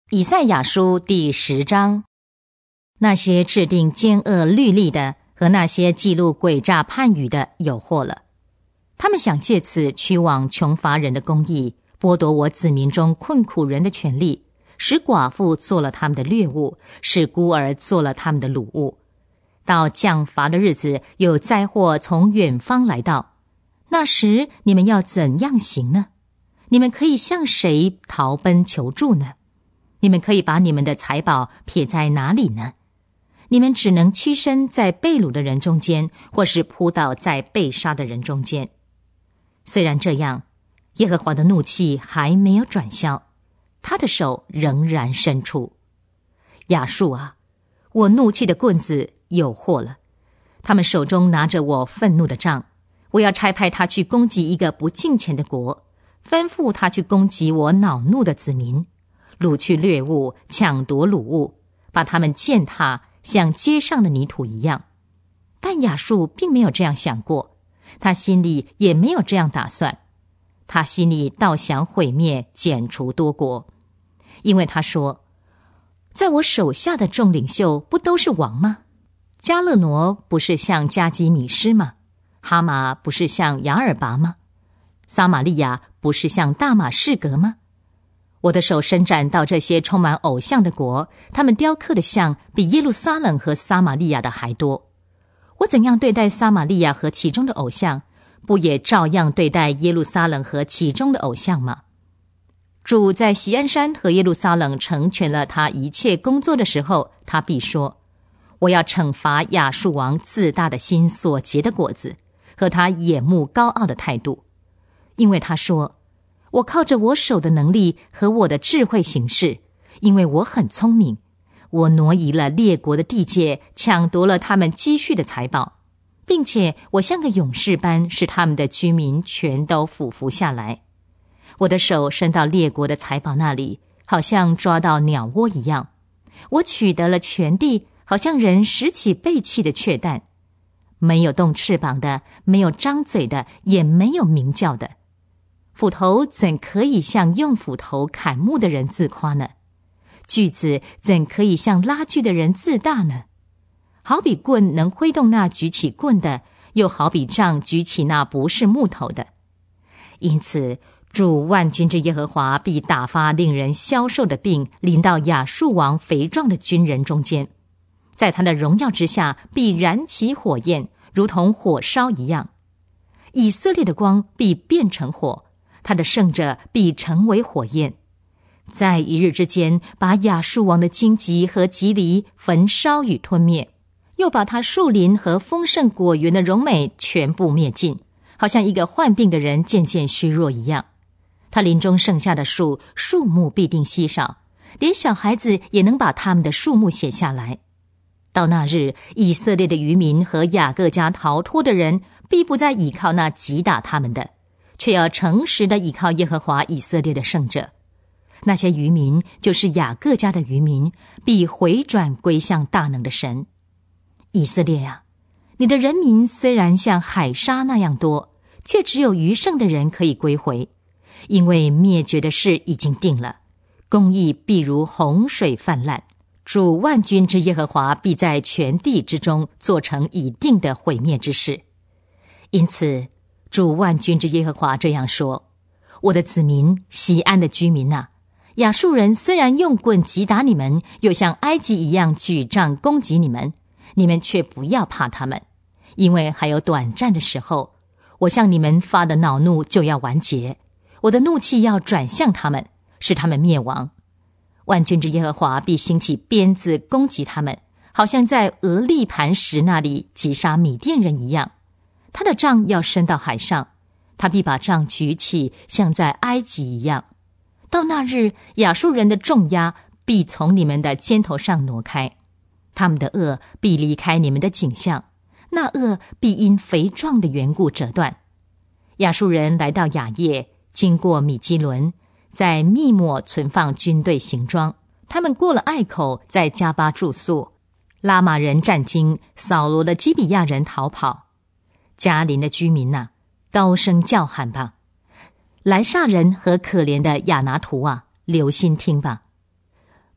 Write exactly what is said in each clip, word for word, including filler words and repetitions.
以赛亚书第十章。那些制定奸恶律例的和那些记录诡诈判语的有祸了，他们想借此驱往穷乏人的公义，剥夺我子民中困苦人的权利，使寡妇做了他们的掠物，使孤儿做了他们的掳物。到降罚的日子，有灾祸从远方来到，那时你们要怎样行呢？你们可以向谁逃奔求助呢？你们可以把你们的财宝撇在哪里呢？你们只能屈身在被掳的人中间，或是扑倒在被杀的人中间。虽然这样，耶和华的怒气还没有转消，他的手仍然伸出。亚述啊，我怒气的棍子有祸了，他们手中拿着我愤怒的杖，我要差派他去攻击一个不敬虔的国，吩咐他去攻击我恼怒的子民，掳去掠物，抢夺掳物，把他们践踏，像街上的泥土一样。但亚述并没有这样想过，他心里也没有这样打算，他心里倒想毁灭剪除多国。因为他说，在我手下的众领袖不都是王吗？迦勒挪不是像加基米施吗？哈马不是像雅尔拔吗？撒玛利亚不是像大马士革吗？我的手伸展到这些充满偶像的国，他们雕刻的像比耶路撒冷和撒玛利亚的还多。我怎样对待撒玛利亚和其中的偶像，不也照样对待耶路撒冷和其中的偶像吗？主在锡安山和耶路撒冷成全了他一切工作的时候，他必说，我要惩罚亚述王自大的心所结的果子，和他眼目高傲的态度。因为他说，我靠着我手的能力和我的智慧行事，因为我很聪明，我挪移了列国的地界，抢夺了他们积蓄的财宝，并且我像个勇士般使他们的居民全都俯伏下来。我的手伸到列国的财宝那里，好像抓到鸟窝一样，我取得了全地，好像人拾起被弃的雀蛋。没有动翅膀的，没有张嘴的，也没有鸣叫的。斧头怎可以向用斧头砍木的人自夸呢？锯子怎可以向拉锯的人自大呢？好比棍能挥动那举起棍的，又好比杖举起那不是木头的。因此，主万军之耶和华必打发令人消瘦的病，临到亚述王肥壮的军人中间，在他的荣耀之下必燃起火焰，如同火烧一样。以色列的光必变成火，他的圣者必成为火焰，在一日之间把亚述王的荆棘和棘藜焚烧与吞灭，又把他树林和丰盛果园的荣美全部灭尽，好像一个患病的人渐渐虚弱一样。他林中剩下的树，树木必定稀少，连小孩子也能把他们的数目写下来。到那日，以色列的渔民和雅各家逃脱的人必不再倚靠那击打他们的，却要诚实地倚靠耶和华以色列的圣者。那些渔民就是雅各家的渔民，必回转归向大能的神。以色列啊，你的人民虽然像海沙那样多，却只有余剩的人可以归回，因为灭绝的事已经定了，公义必如洪水泛滥。主万军之耶和华必在全地之中做成已定的毁灭之事。因此，主万军之耶和华这样说，我的子民，锡安的居民啊，亚述人虽然用棍击打你们，又像埃及一样举杖攻击你们，你们却不要怕他们，因为还有短暂的时候，我向你们发的恼怒就要完结，我的怒气要转向他们，使他们灭亡。万军之耶和华必兴起鞭子攻击他们，好像在俄利磐石那里击杀米甸人一样。他的杖要伸到海上，他必把杖举起，像在埃及一样。到那日，亚述人的重压必从你们的肩头上挪开，他们的恶必离开你们的颈项，那恶必因肥壮的缘故折断。亚述人来到雅业，经过米基伦，在密抹存放军队行装，他们过了隘口，在加巴住宿。拉玛人战惊，扫罗的基比亚人逃跑。迦林的居民啊，高声叫喊吧！莱煞人和可怜的亚拿图啊，留心听吧！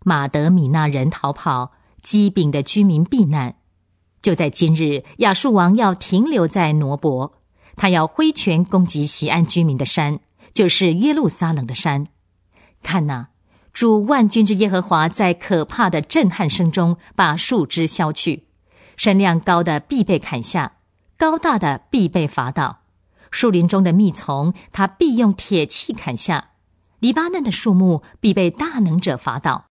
马德米纳人逃跑，基丙的居民避难。就在今日，亚述王要停留在挪伯，他要挥拳攻击西安居民的山，就是耶路撒冷的山。看哪，主万军之耶和华在可怕的震撼声中把树枝削去，身量高的必被砍下，高大的必被伐倒，树林中的密丛他必用铁器砍下，黎巴嫩的树木必被大能者伐倒。